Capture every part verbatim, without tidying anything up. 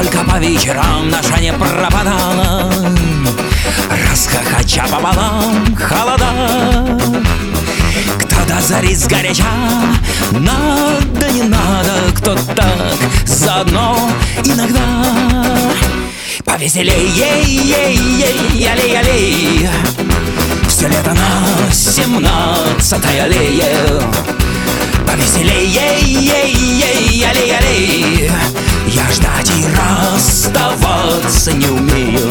только по вечерам наша не пропадала, расхохоча пополам холода. Кто-то зарит сгоряча, надо, не надо, кто так заодно иногда. Повеселей, ей, ей, ей, аллей, аллей, все лето на семнадцатой аллее. Повеселей, ей, ей, ей, аллей, аллей, я ждать и расставаться не умею.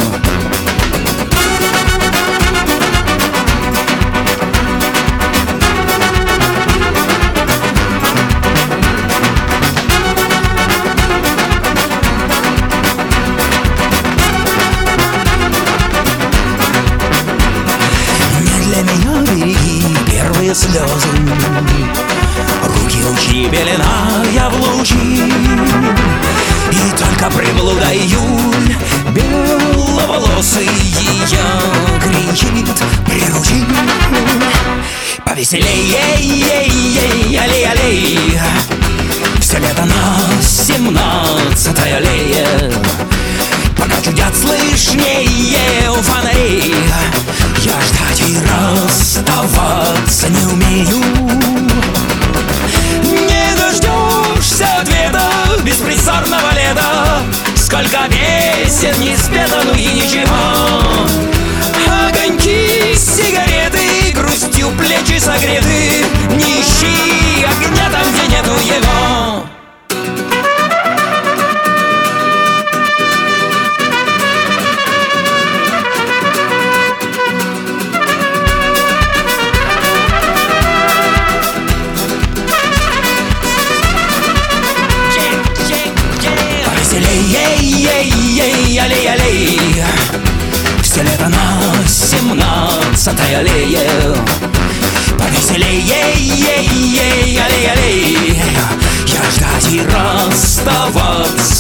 Первые слезы, руки лучи пеленая в лучи, и только приблуда июль беловолосый ее кричит: приручи. Повеселей, ей, ей, ей, аллей, аллей, все лето на семнадцатой аллее. Пока чудят слышнее у фонарей, я ждать и расставаться не умею. Не дождешься ответа беспризорного лета, сколько песен не спето, ну и ничего. Огоньки, сигареты, грустью плечи согреты, не ищи огня там, где нету его. Ей, ей, ей, аллей, аллей, все лето на семнадцатой аллее. Повеселей, ей, ей, ей, аллей, аллей, я ждать и расставаться